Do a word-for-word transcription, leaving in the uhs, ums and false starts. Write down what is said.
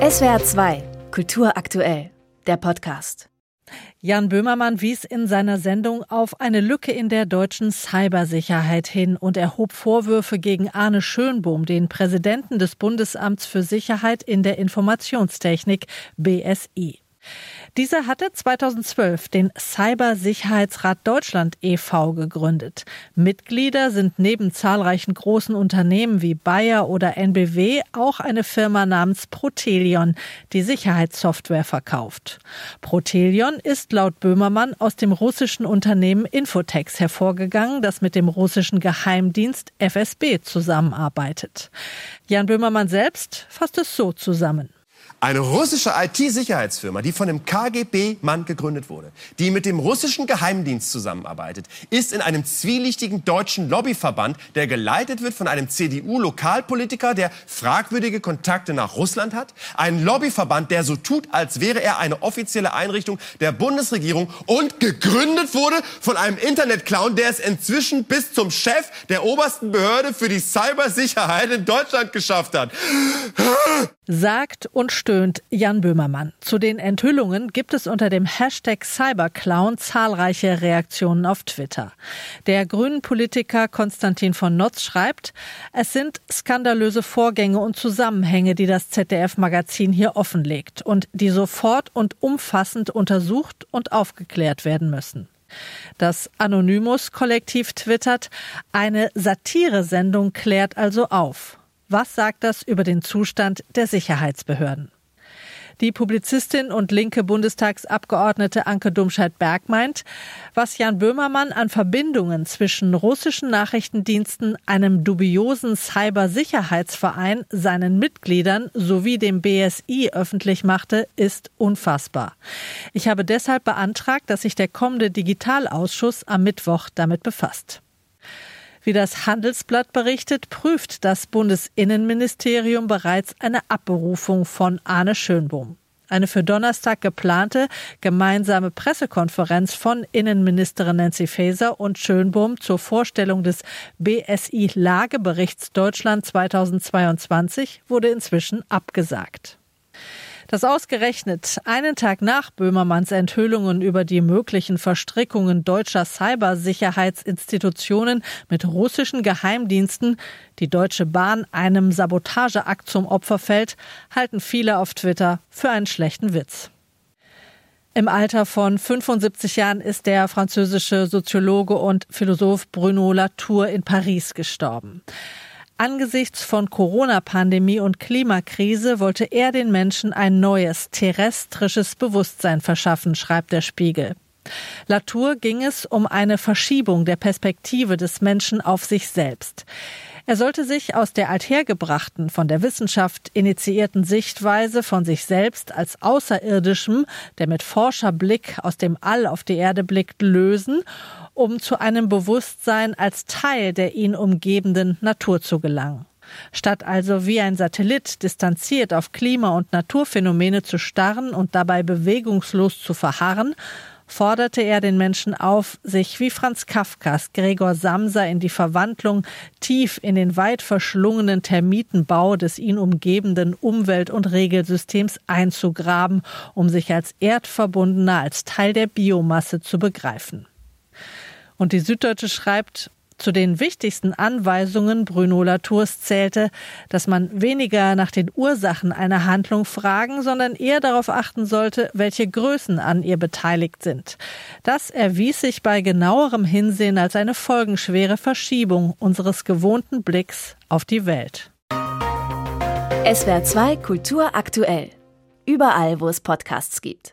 S W R zwei, Kultur aktuell, der Podcast. Jan Böhmermann wies in seiner Sendung auf eine Lücke in der deutschen Cybersicherheit hin und erhob Vorwürfe gegen Arne Schönbohm, den Präsidenten des Bundesamts für Sicherheit in der Informationstechnik, B S I. Dieser hatte zweitausendzwölf den Cybersicherheitsrat Deutschland e V gegründet. Mitglieder sind neben zahlreichen großen Unternehmen wie Bayer oder N B W auch eine Firma namens Protelion, die Sicherheitssoftware verkauft. Protelion ist laut Böhmermann aus dem russischen Unternehmen Infotex hervorgegangen, das mit dem russischen Geheimdienst F S B zusammenarbeitet. Jan Böhmermann selbst fasst es so zusammen. Eine russische I T-Sicherheitsfirma, die von einem K G B-Mann gegründet wurde, die mit dem russischen Geheimdienst zusammenarbeitet, ist in einem zwielichtigen deutschen Lobbyverband, der geleitet wird von einem C D U-Lokalpolitiker, der fragwürdige Kontakte nach Russland hat. Ein Lobbyverband, der so tut, als wäre er eine offizielle Einrichtung der Bundesregierung und gegründet wurde von einem Internetclown, der es inzwischen bis zum Chef der obersten Behörde für die Cybersicherheit in Deutschland geschafft hat. Sagt und stöhnt Jan Böhmermann. Zu den Enthüllungen gibt es unter dem Hashtag Cyberclown zahlreiche Reaktionen auf Twitter. Der grünen Politiker Konstantin von Notz schreibt, es sind skandalöse Vorgänge und Zusammenhänge, die das Z D F-Magazin hier offenlegt und die sofort und umfassend untersucht und aufgeklärt werden müssen. Das Anonymous-Kollektiv twittert, eine Satiresendung klärt also auf. Was sagt das über den Zustand der Sicherheitsbehörden? Die Publizistin und linke Bundestagsabgeordnete Anke Domscheit-Berg meint, was Jan Böhmermann an Verbindungen zwischen russischen Nachrichtendiensten, einem dubiosen Cybersicherheitsverein, seinen Mitgliedern sowie dem B S I öffentlich machte, ist unfassbar. Ich habe deshalb beantragt, dass sich der kommende Digitalausschuss am Mittwoch damit befasst. Wie das Handelsblatt berichtet, prüft das Bundesinnenministerium bereits eine Abberufung von Arne Schönbohm. Eine für Donnerstag geplante gemeinsame Pressekonferenz von Innenministerin Nancy Faeser und Schönbohm zur Vorstellung des B S I-Lageberichts Deutschland zweitausendzweiundzwanzig wurde inzwischen abgesagt. Dass ausgerechnet einen Tag nach Böhmermanns Enthüllungen über die möglichen Verstrickungen deutscher Cybersicherheitsinstitutionen mit russischen Geheimdiensten die Deutsche Bahn einem Sabotageakt zum Opfer fällt, halten viele auf Twitter für einen schlechten Witz. Im Alter von fünfundsiebzig Jahren ist der französische Soziologe und Philosoph Bruno Latour in Paris gestorben. Angesichts von Corona-Pandemie und Klimakrise wollte er den Menschen ein neues, terrestrisches Bewusstsein verschaffen, schreibt der Spiegel. Latour ging es um eine Verschiebung der Perspektive des Menschen auf sich selbst. Er sollte sich aus der althergebrachten, von der Wissenschaft initiierten Sichtweise von sich selbst als Außerirdischem, der mit Forscherblick aus dem All auf die Erde blickt, lösen, um zu einem Bewusstsein als Teil der ihn umgebenden Natur zu gelangen. Statt also wie ein Satellit distanziert auf Klima- und Naturphänomene zu starren und dabei bewegungslos zu verharren, forderte er den Menschen auf, sich wie Franz Kafkas Gregor Samsa in die Verwandlung tief in den weit verschlungenen Termitenbau des ihn umgebenden Umwelt- und Regelsystems einzugraben, um sich als Erdverbundener, als Teil der Biomasse zu begreifen. Und die Süddeutsche schreibt, zu den wichtigsten Anweisungen Bruno Latours zählte, dass man weniger nach den Ursachen einer Handlung fragen, sondern eher darauf achten sollte, welche Größen an ihr beteiligt sind. Das erwies sich bei genauerem Hinsehen als eine folgenschwere Verschiebung unseres gewohnten Blicks auf die Welt. S W R zwei Kultur aktuell. Überall, wo es Podcasts gibt.